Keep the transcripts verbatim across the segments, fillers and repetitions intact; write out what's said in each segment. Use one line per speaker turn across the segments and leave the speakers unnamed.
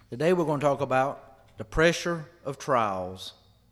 Today we're going to talk about the pressure of trials.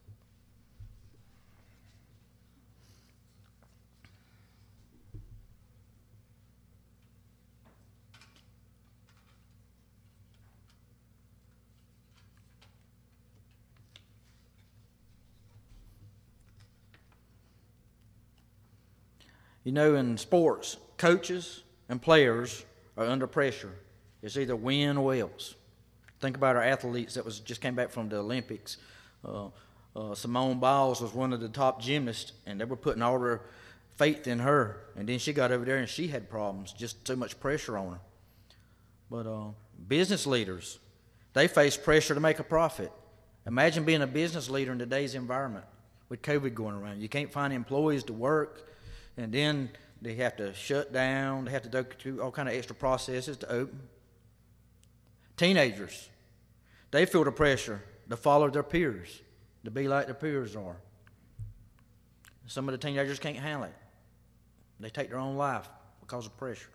You know, in sports, coaches and players are under pressure. It's either win or else. Think about our athletes that was just came back from the Olympics. Uh, uh, Simone Biles was one of the top gymnasts, and they were putting all their faith in her. And then she got over there, and she had problems, just too much pressure on her. But uh, business leaders, they face pressure to make a profit. Imagine being a business leader in today's environment with COVID going around. You can't find employees to work. And then they have to shut down. They have to go through all kind of extra processes to open. Teenagers, they feel the pressure to follow their peers, to be like their peers are. Some of the teenagers can't handle it. They take their own life because of pressure.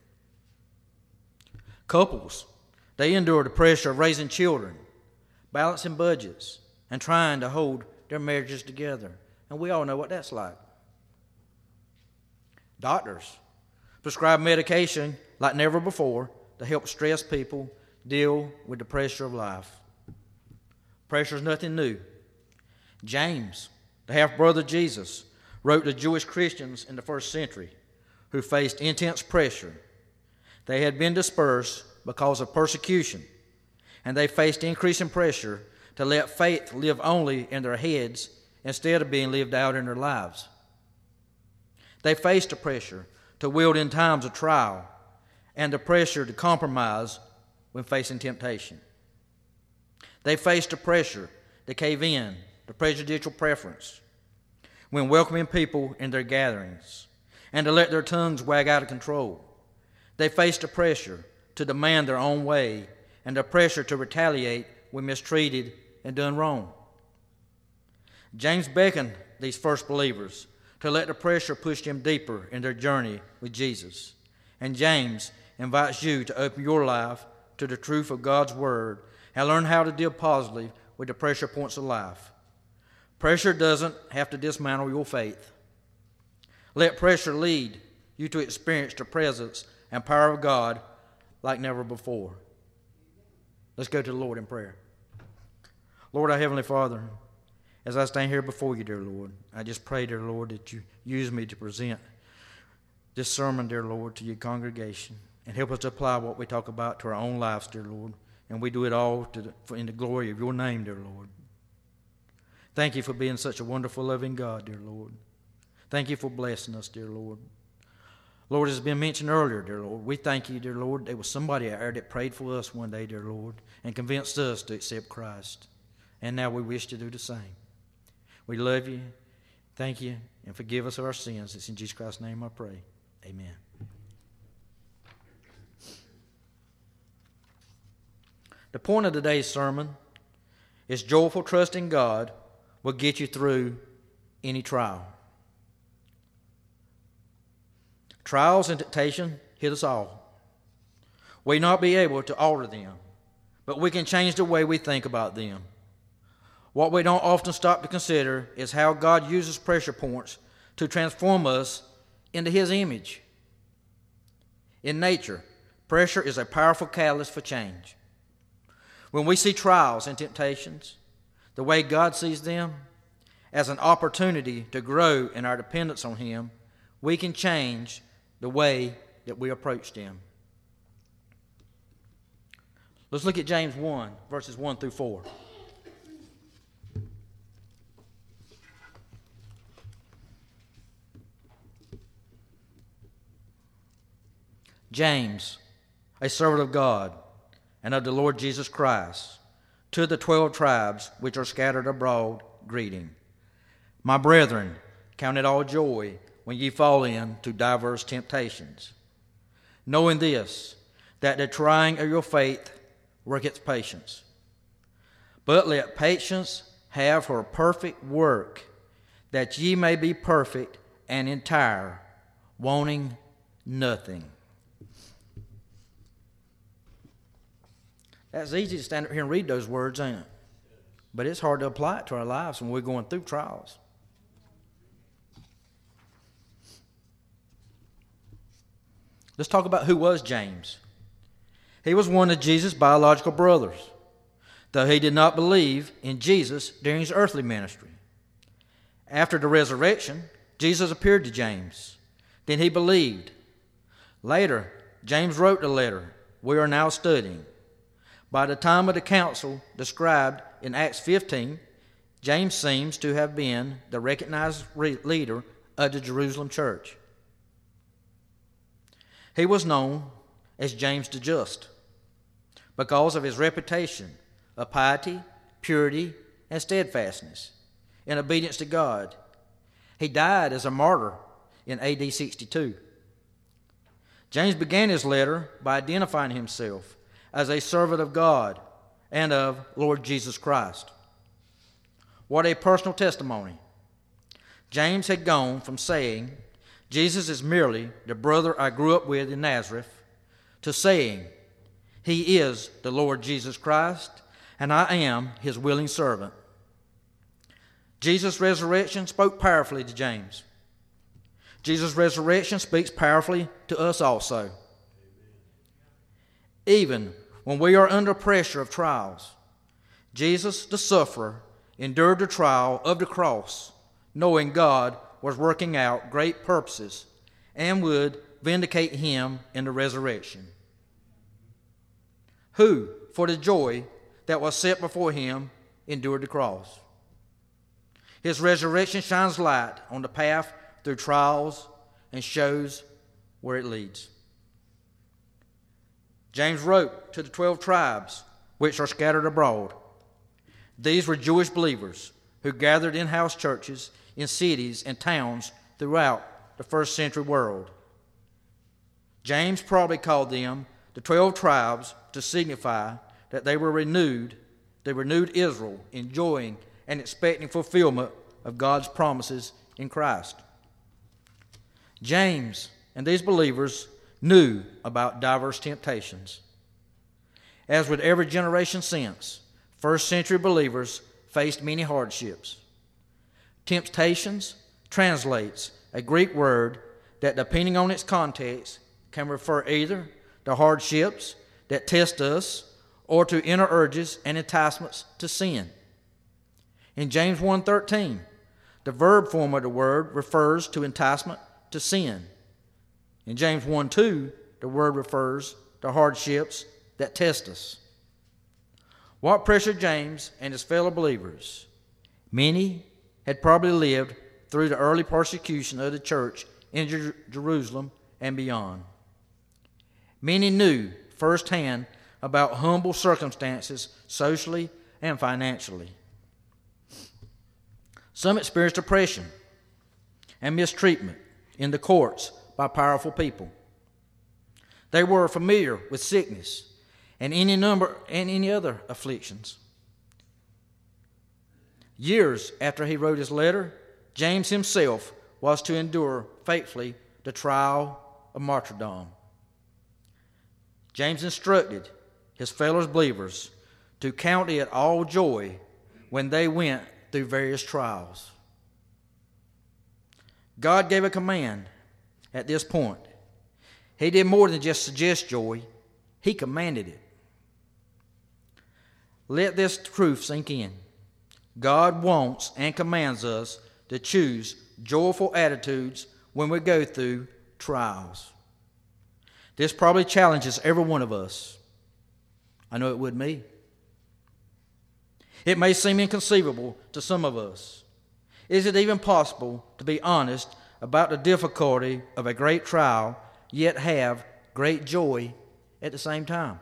Couples, they endure the pressure of raising children, balancing budgets, and trying to hold their marriages together. And we all know what that's like. Doctors prescribe medication like never before to help stressed people deal with the pressure of life. Pressure is nothing new. James, the half-brother of Jesus, wrote to Jewish Christians in the first century who faced intense pressure. They had been dispersed because of persecution, and they faced increasing pressure to let faith live only in their heads instead of being lived out in their lives. They faced the pressure to wield in times of trial and the pressure to compromise when facing temptation. They faced the pressure to cave in to prejudicial preference when welcoming people in their gatherings and to let their tongues wag out of control. They faced the pressure to demand their own way and the pressure to retaliate when mistreated and done wrong. James beckoned these first believers to let the pressure push them deeper in their journey with Jesus. And James invites you to open your life to the truth of God's Word and learn how to deal positively with the pressure points of life. Pressure doesn't have to dismantle your faith. Let pressure lead you to experience the presence and power of God like never before. Let's go to the Lord in prayer. Lord, our Heavenly Father, as I stand here before you, dear Lord, I just pray, dear Lord, that you use me to present this sermon, dear Lord, to your congregation and help us to apply what we talk about to our own lives, dear Lord, and we do it all to the, for, in the glory of your name, dear Lord. Thank you for being such a wonderful, loving God, dear Lord. Thank you for blessing us, dear Lord. Lord, as has been mentioned earlier, dear Lord, we thank you, dear Lord, there was somebody out there that prayed for us one day, dear Lord, and convinced us to accept Christ. And now we wish to do the same. We love you, thank you, and forgive us of our sins. It's in Jesus Christ's name I pray. Amen. The point of today's sermon is joyful trust in God will get you through any trial. Trials and temptation hit us all. We may not be able to alter them, but we can change the way we think about them. What we don't often stop to consider is how God uses pressure points to transform us into His image. In nature, pressure is a powerful catalyst for change. When we see trials and temptations, the way God sees them, as an opportunity to grow in our dependence on Him, we can change the way that we approach them. Let's look at James one, verses one through four. James, a servant of God and of the Lord Jesus Christ, to the twelve tribes which are scattered abroad, greeting. My brethren, count it all joy when ye fall into diverse temptations, knowing this, that the trying of your faith worketh patience. But let patience have her perfect work, that ye may be perfect and entire, wanting nothing. That's easy to stand up here and read those words, ain't it? But it's hard to apply it to our lives when we're going through trials. Let's talk about who was James. He was one of Jesus' biological brothers, though he did not believe in Jesus during his earthly ministry. After the resurrection, Jesus appeared to James. Then he believed. Later, James wrote the letter we are now studying. By the time of the council described in Acts fifteen, James seems to have been the recognized re- leader of the Jerusalem church. He was known as James the Just because of his reputation of piety, purity, and steadfastness in obedience to God. He died as a martyr in A D sixty-two. James began his letter by identifying himself as a servant of God and of Lord Jesus Christ. What a personal testimony. James had gone from saying, Jesus is merely the brother I grew up with in Nazareth, to saying, He is the Lord Jesus Christ, and I am His willing servant. Jesus' resurrection spoke powerfully to James. Jesus' resurrection speaks powerfully to us also. Even when we are under pressure of trials, Jesus, the sufferer, endured the trial of the cross, knowing God was working out great purposes and would vindicate him in the resurrection. Who, for the joy that was set before him, endured the cross. His resurrection shines light on the path through trials and shows where it leads. James wrote to the twelve tribes which are scattered abroad. These were Jewish believers who gathered in house churches in cities and towns throughout the first century world. James probably called them the twelve tribes to signify that they were renewed, the renewed Israel, enjoying and expecting fulfillment of God's promises in Christ. James and these believers knew about diverse temptations. As with every generation since, first century believers faced many hardships. Temptations translates a Greek word that, depending on its context, can refer either to hardships that test us or to inner urges and enticements to sin. In James one thirteen, the verb form of the word refers to enticement to sin. In James one two, the word refers to hardships that test us. What pressured James and his fellow believers? Many had probably lived through the early persecution of the church in Jer- Jerusalem and beyond. Many knew firsthand about humble circumstances socially and financially. Some experienced oppression and mistreatment in the courts by powerful people. They were familiar with sickness and any number and any other afflictions. Years after he wrote his letter, James himself was to endure faithfully the trial of martyrdom. James instructed his fellow believers to count it all joy when they went through various trials. God gave a command at this point. He did more than just suggest joy. He commanded it. Let this truth sink in. God wants and commands us to choose joyful attitudes when we go through trials. This probably challenges every one of us. I know it would me. It may seem inconceivable to some of us. Is it even possible to be honest about the difficulty of a great trial, yet have great joy at the same time?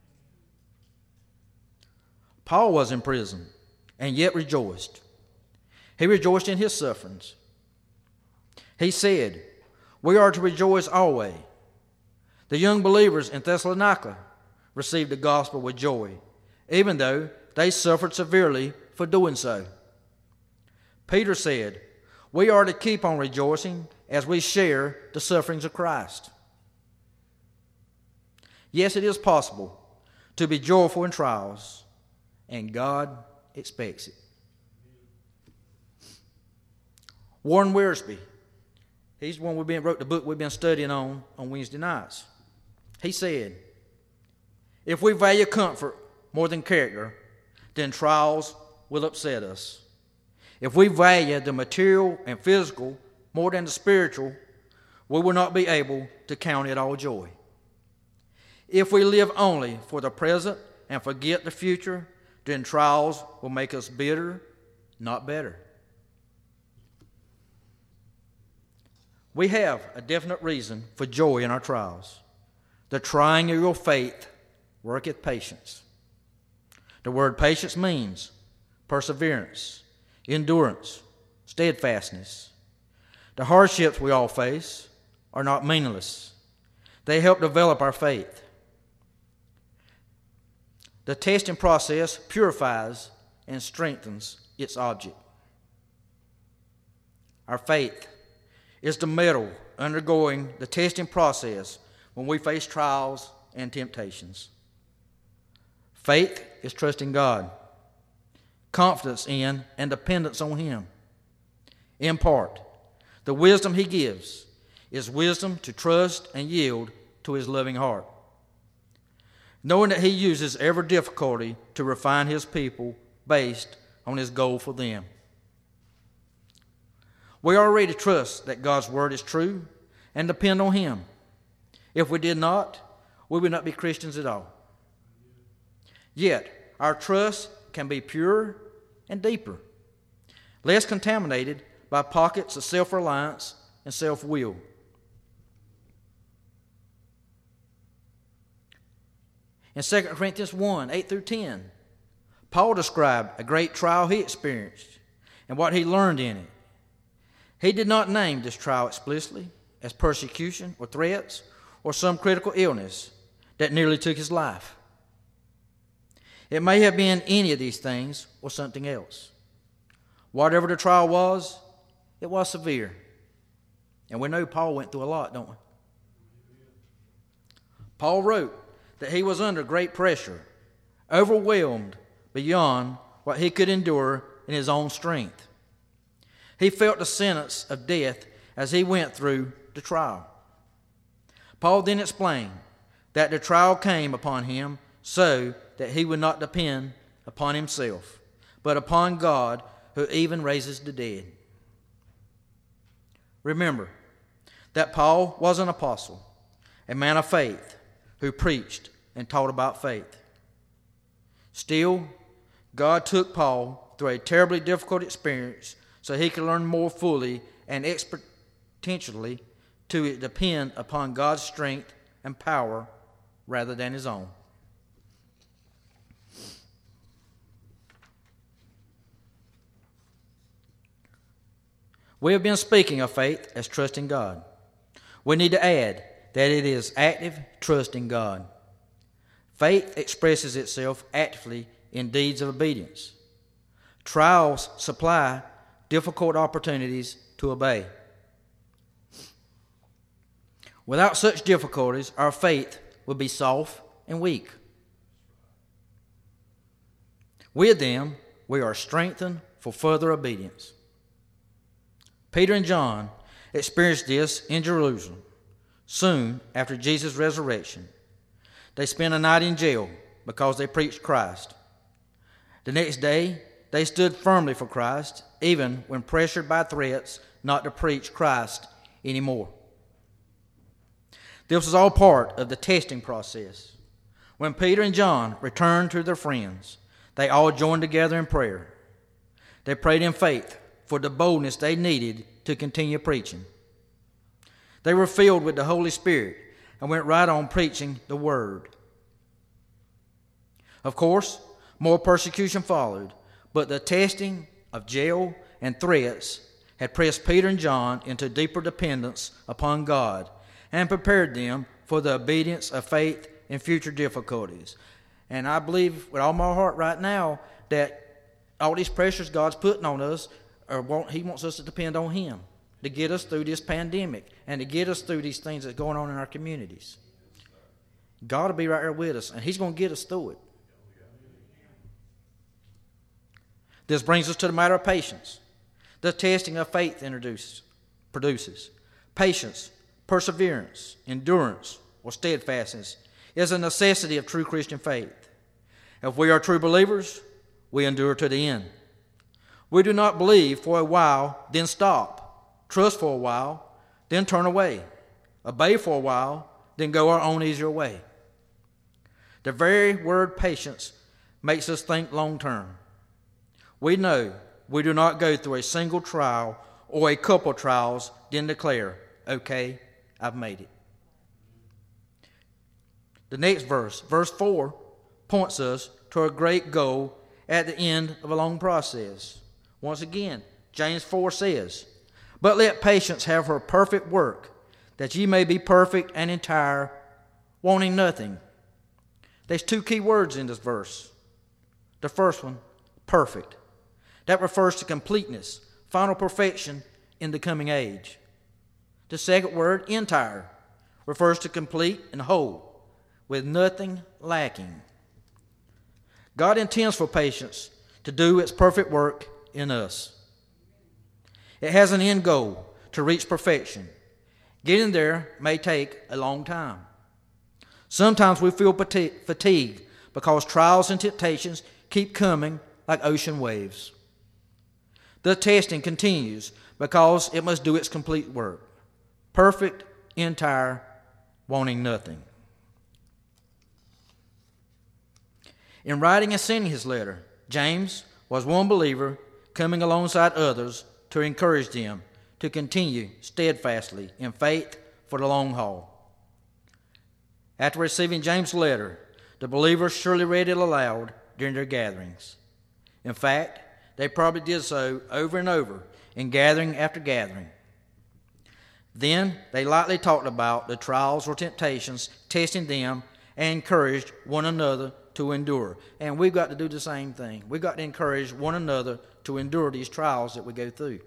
Paul was in prison and yet rejoiced. He rejoiced in his sufferings. He said, "We are to rejoice always." The young believers in Thessalonica received the gospel with joy, even though they suffered severely for doing so. Peter said, "We are to keep on rejoicing as we share the sufferings of Christ." Yes, it is possible to be joyful in trials, and God expects it. Warren Wiersbe, he's the one we've been, wrote the book we've been studying on on Wednesday nights. He said, if we value comfort more than character, then trials will upset us. If we value the material and physical more than the spiritual, we will not be able to count it all joy. If we live only for the present and forget the future, then trials will make us bitter, not better. We have a definite reason for joy in our trials. The trying of your faith worketh patience. The word patience means perseverance, endurance, steadfastness. The hardships we all face are not meaningless. They help develop our faith. The testing process purifies and strengthens its object. Our faith is the metal undergoing the testing process when we face trials and temptations. Faith is trusting God, confidence in and dependence on Him. In part, the wisdom He gives is wisdom to trust and yield to His loving heart, knowing that He uses every difficulty to refine His people based on His goal for them. We already trust that God's Word is true and depend on Him. If we did not, we would not be Christians at all. Yet, our trust can be purer and deeper, less contaminated by pockets of self-reliance and self-will. In Second Corinthians one, eight through ten, Paul described a great trial he experienced and what he learned in it. He did not name this trial explicitly as persecution or threats or some critical illness that nearly took his life. It may have been any of these things or something else. Whatever the trial was, it was severe. And we know Paul went through a lot, don't we? Paul wrote that he was under great pressure, overwhelmed beyond what he could endure in his own strength. He felt the sentence of death as he went through the trial. Paul then explained that the trial came upon him so that he would not depend upon himself, but upon God who even raises the dead. Remember that Paul was an apostle, a man of faith who preached and taught about faith. Still, God took Paul through a terribly difficult experience so he could learn more fully and experientially to depend upon God's strength and power rather than his own. We have been speaking of faith as trusting God. We need to add that it is active trust in God. Faith expresses itself actively in deeds of obedience. Trials supply difficult opportunities to obey. Without such difficulties, our faith would be soft and weak. With them, we are strengthened for further obedience. Peter and John experienced this in Jerusalem soon after Jesus' resurrection. They spent a night in jail because they preached Christ. The next day, they stood firmly for Christ, even when pressured by threats not to preach Christ anymore. This was all part of the testing process. When Peter and John returned to their friends, they all joined together in prayer. They prayed in faith for the boldness they needed to continue preaching. They were filled with the Holy Spirit and went right on preaching the Word. Of course, more persecution followed, but the testing of jail and threats had pressed Peter and John into deeper dependence upon God and prepared them for the obedience of faith in future difficulties. And I believe with all my heart right now that all these pressures God's putting on us, or want, He wants us to depend on Him to get us through this pandemic and to get us through these things that's going on in our communities. God will be right there with us, and He's going to get us through it. This brings us to the matter of patience. The testing of faith introduces, produces. Patience, perseverance, endurance, or steadfastness is a necessity of true Christian faith. If we are true believers, we endure to the end. We do not believe for a while, then stop. Trust for a while, then turn away. Obey for a while, then go our own easier way. The very word patience makes us think long term. We know we do not go through a single trial or a couple trials, then declare, okay, I've made it. The next verse, verse four, points us to a great goal at the end of a long process. Once again, James four says, but let patience have her perfect work, that ye may be perfect and entire, wanting nothing. There's two key words in this verse. The first one, perfect. That refers to completeness, final perfection in the coming age. The second word, entire, refers to complete and whole, with nothing lacking. God intends for patience to do its perfect work in us. It has an end goal to reach perfection. Getting there may take a long time. Sometimes we feel fatigued because trials and temptations keep coming like ocean waves. The testing continues because it must do its complete work. Perfect, entire, wanting nothing. In writing and sending his letter, James was one believer coming alongside others to encourage them to continue steadfastly in faith for the long haul. After receiving James' letter, the believers surely read it aloud during their gatherings. In fact, they probably did so over and over in gathering after gathering. Then they lightly talked about the trials or temptations testing them and encouraged one another to endure. And we've got to do the same thing. We've got to encourage one another to endure these trials that we go through.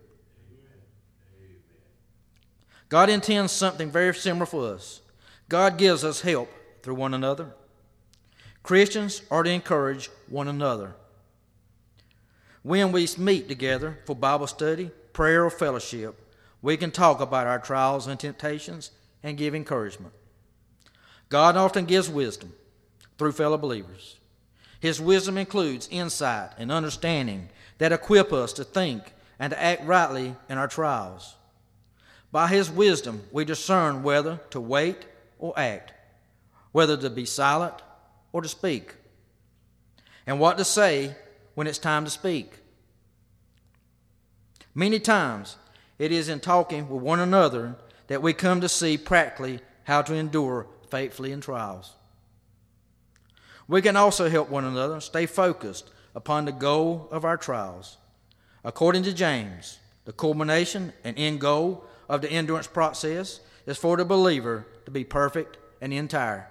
God intends something very similar for us. God gives us help through one another. Christians are to encourage one another. When we meet together for Bible study, prayer, or fellowship, we can talk about our trials and temptations and give encouragement. God often gives wisdom through fellow believers. His wisdom includes insight and understanding that equip us to think and to act rightly in our trials. By His wisdom, we discern whether to wait or act, whether to be silent or to speak, and what to say when it's time to speak. Many times, it is in talking with one another that we come to see practically how to endure faithfully in trials. We can also help one another stay focused upon the goal of our trials. According to James, the culmination and end goal of the endurance process is for the believer to be perfect and entire.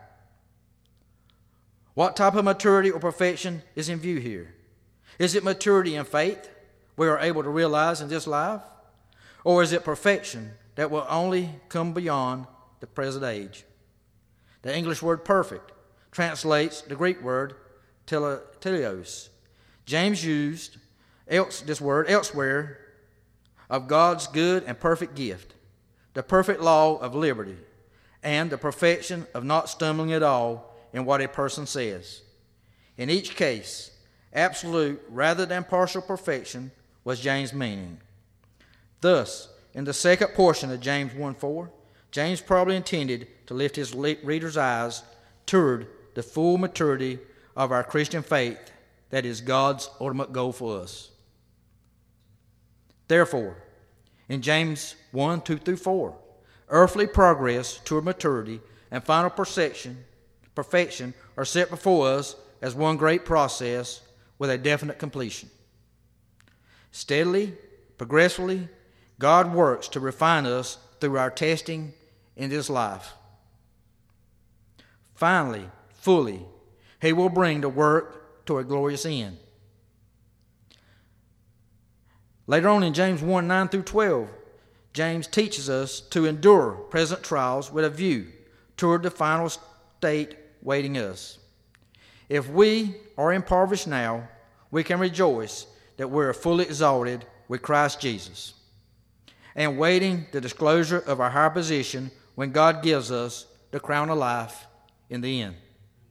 What type of maturity or perfection is in view here? Is it maturity in faith we are able to realize in this life? Or is it perfection that will only come beyond the present age? The English word perfect translates the Greek word tele, teleos. James used else, this word elsewhere of God's good and perfect gift, the perfect law of liberty, and the perfection of not stumbling at all in what a person says. In each case, absolute rather than partial perfection was James' meaning. Thus, in the second portion of James one four, James probably intended to lift his reader's eyes toward the full maturity of our Christian faith that is God's ultimate goal for us. Therefore, in James one two through four, earthly progress toward maturity and final perfection, perfection are set before us as one great process with a definite completion. Steadily, progressively, God works to refine us through our testing in this life. Finally, fully, He will bring the work to a glorious end. Later on in James one nine through twelve, James teaches us to endure present trials with a view toward the final state waiting us. If we are impoverished now, we can rejoice that we're fully exalted with Christ Jesus, and waiting the disclosure of our higher position when God gives us the crown of life in the end.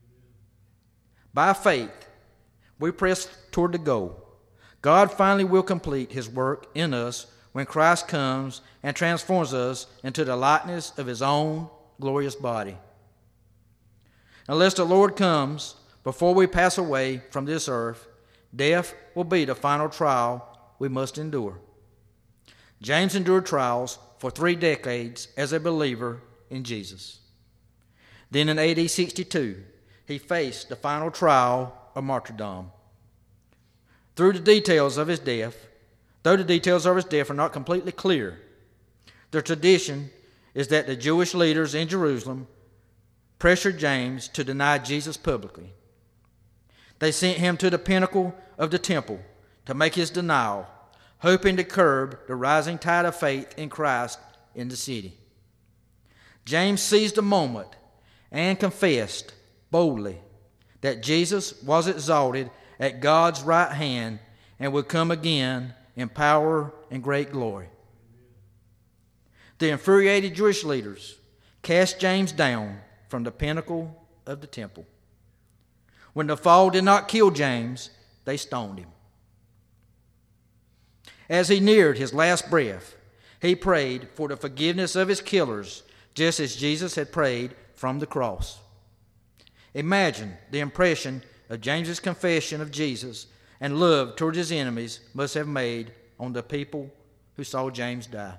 By faith, we press toward the goal. God finally will complete his work in us when Christ comes and transforms us into the likeness of his own glorious body. Unless the Lord comes before we pass away from this earth, death will be the final trial we must endure. James endured trials for three decades as a believer in Jesus. Then in A D sixty-two, he faced the final trial of martyrdom. Through the details of his death, though the details of his death are not completely clear, the tradition is that the Jewish leaders in Jerusalem pressured James to deny Jesus publicly. They sent him to the pinnacle of the temple to make his denial, hoping to curb the rising tide of faith in Christ in the city. James seized the moment and confessed boldly that Jesus was exalted at God's right hand and would come again in power and great glory. The infuriated Jewish leaders cast James down from the pinnacle of the temple. When the fall did not kill James, they stoned him. As he neared his last breath, he prayed for the forgiveness of his killers, just as Jesus had prayed from the cross. Imagine the impression of James's confession of Jesus and love toward his enemies must have made on the people who saw James die.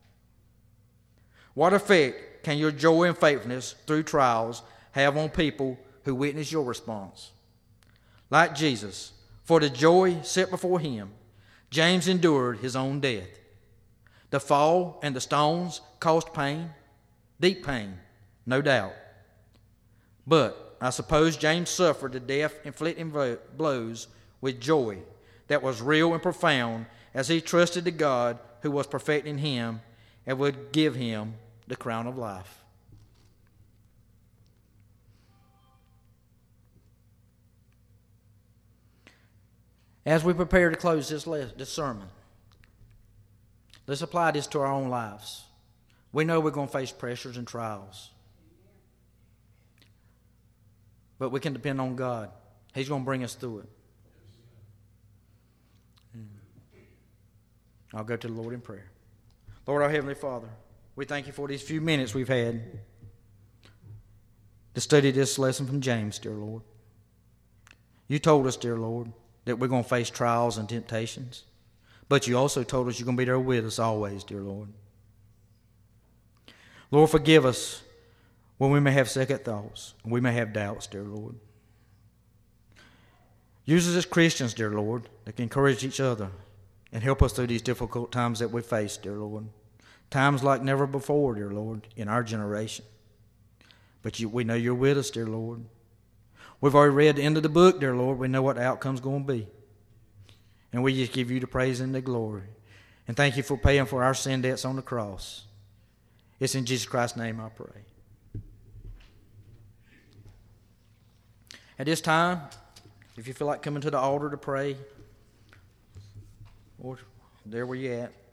What effect can your joy and faithfulness through trials have on people who witness your response? Like Jesus, for the joy set before him, James endured his own death. The fall and the stones caused pain, deep pain, no doubt. But I suppose James suffered the death-inflicting blows with joy that was real and profound as he trusted the God who was perfecting him and would give him the crown of life. As we prepare to close this, this sermon, let's apply this to our own lives. We know we're going to face pressures and trials, but we can depend on God. He's going to bring us through it. I'll go to the Lord in prayer. Lord, our Heavenly Father, we thank you for these few minutes we've had to study this lesson from James, dear Lord. You told us, dear Lord, that we're going to face trials and temptations, but you also told us you're going to be there with us always, dear Lord. Lord, forgive us when we may have second thoughts, and we may have doubts, dear Lord. Use us as Christians, dear Lord, that can encourage each other and help us through these difficult times that we face, dear Lord. Times like never before, dear Lord, in our generation. But you, we know you're with us, dear Lord. We've already read the end of the book, dear Lord. We know what the outcome's going to be. And we just give you the praise and the glory. And thank you for paying for our sin debts on the cross. It's in Jesus Christ's name I pray. At this time, if you feel like coming to the altar to pray, or there where you at,